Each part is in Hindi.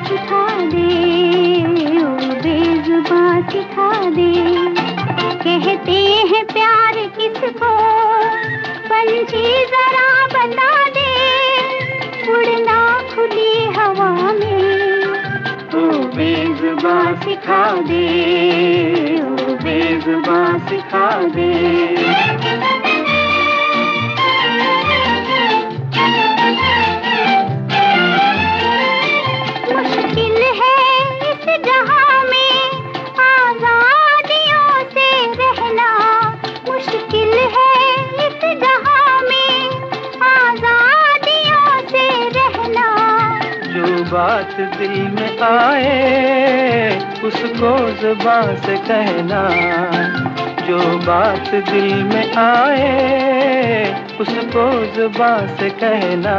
सिखा दे, ओ बेजुबां सिखा दे। कहते हैं प्यार किसको, पंछी जरा बता दे, उड़ना खुली हवा में, ओ बेजुबां सिखा दे, ओ बेजुबां सिखा दे। मुश्किल है इस जहां में आजादियों से रहना, मुश्किल है इस जहां में आजादियों से रहना। जो बात दिल में आए उसको जुबान से कहना, जो बात दिल में आए उसको जुबान से कहना।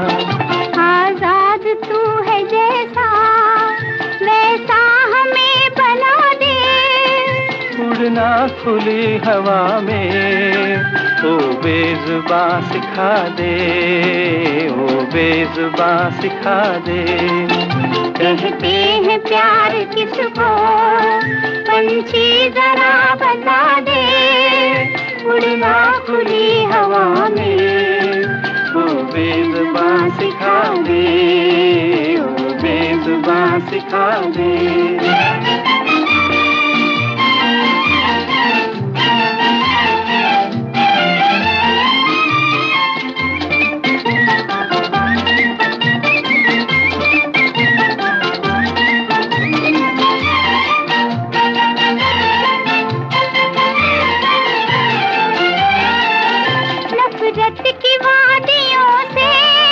आजाद तू है जैसा वैसा हमें बना दे, उड़ना खुली हवा में, ओ बेजुबां सिखा दे, ओ बेजुबां सिखा दे। कहते हैं प्यार किसको, पंछी जरा बता दे, उड़ना खुली हवा में, ओ बेजुबां सिखा दे, ओ बेजुबां सिखा दे। नफरत की वादियों से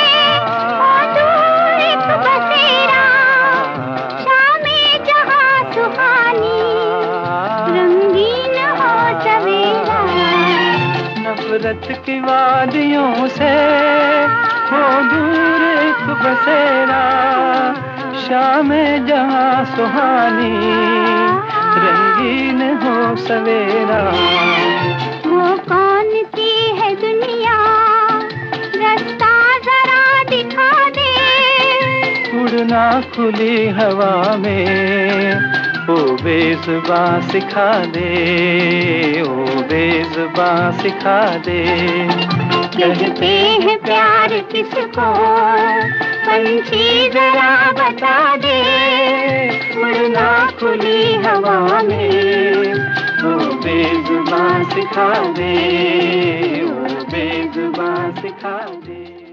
दूर एक बसेरा, शामे जहां सुहानी, रंगीन हो सवेरा। नफरत की वादियों से हो दूर एक बसेरा, शाम जहां सुहानी, रंगीन हो सवेरा। वो कौन सी है दुनिया, रास्ता जरा दिखा दे, उड़ना खुली हवा में, ओ बेजुबां सिखा दे, ओ बेजुबां सिखा दे। कहते हैं प्यार किसको, पंछी जरा बता दे, उड़ना खुली हवा में, ओ बेजुबां सिखा दे, ओ बेजुबां सिखा दे।